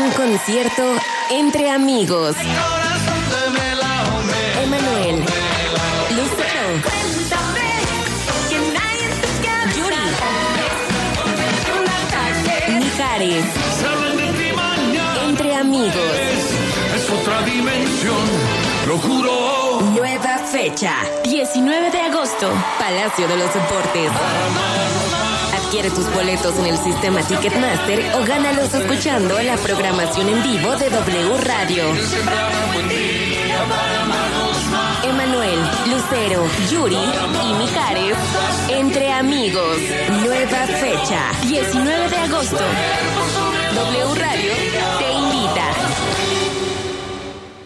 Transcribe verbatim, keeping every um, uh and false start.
Un concierto entre amigos. Emanuel, Lucero, Yuri, Mijares. Entre amigos. Es otra dimensión, lo juro. Nueva fecha. diecinueve de agosto. Palacio de los Deportes. Adquiere tus boletos en el sistema Ticketmaster o gánalos escuchando la programación en vivo de W Radio. Emanuel, Lucero, Yuri y Mijares. Entre amigos. Nueva fecha. diecinueve de agosto. W Radio te